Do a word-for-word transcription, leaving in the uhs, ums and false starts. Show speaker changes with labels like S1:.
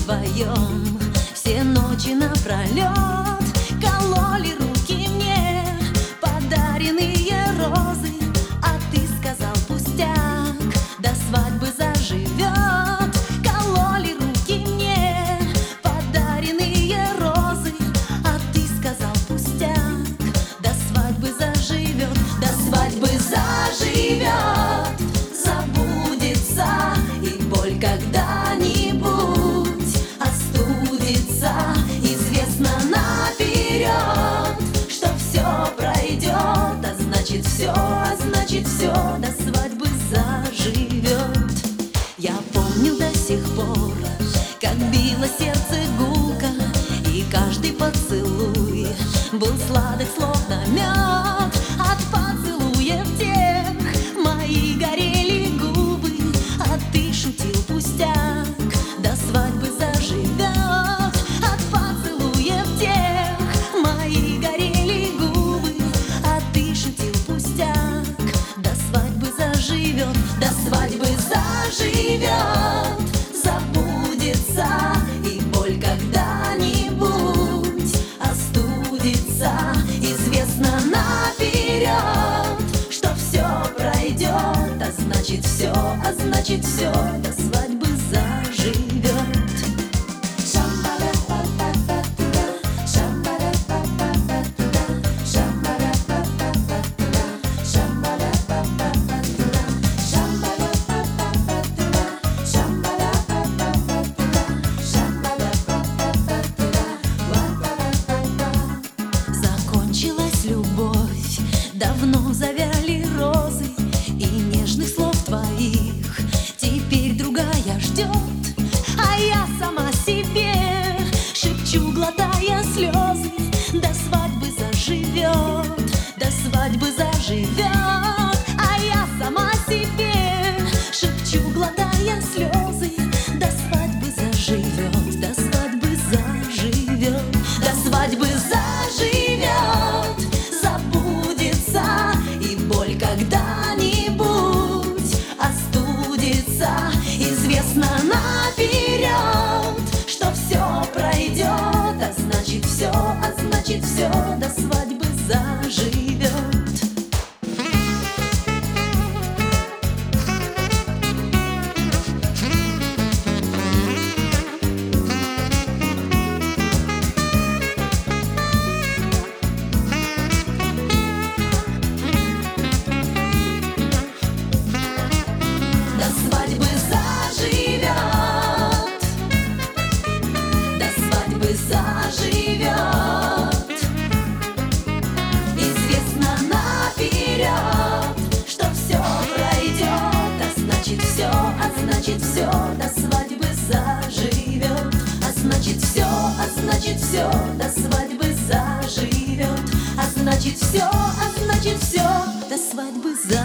S1: вдвоем все ночи напролет кололи руки мне подаренные розы, а ты сказал пустяк, до свадьбы заживет. Кололи руки мне подаренные розы, а ты сказал пустяк, до свадьбы заживет, до свадьбы заживет. Забудется и боль когда-нибудь остудится. Известно наперед, что все пройдет, а значит все, а значит все до свадьбы заживет. Я помню до сих пор, как било сердце гулко, и каждый поцелуй был сладок, словно мед. От поцелуев тех мои горели губы, а ты шутил пустяк, до свадьбы заживет. От поцелуев тех мои горели губы, а ты шутил пустяк, до свадьбы заживет, до свадьбы заживет. Забудется и боль когда-нибудь остудится. Известно наперед, что все пройдет, а значит все, а значит все до свадьбы заживет. Закончилась любовь, давно завяли розы, и нежных слов твоих теперь другая ждет. А я сама себе шепчу, глотая слезы, до свадьбы заживет, до свадьбы заживет. А я сама себе шепчу, глотая слезы, до свадьбы заживет, до свадьбы заживет, до свадьбы заживет. Забудется и боль когда-нибудь остудится. Известно наперед, что все пройдет, а значит все, а значит все до свадьбы заживет. До свадьбы заживет, до свадьбы заживет. Известно наперед, что все пройдет, а значит все, а значит все до свадьбы заживет. А значит все, а значит все до свадьбы заживет. А значит все, а значит все до свадьбы заживет.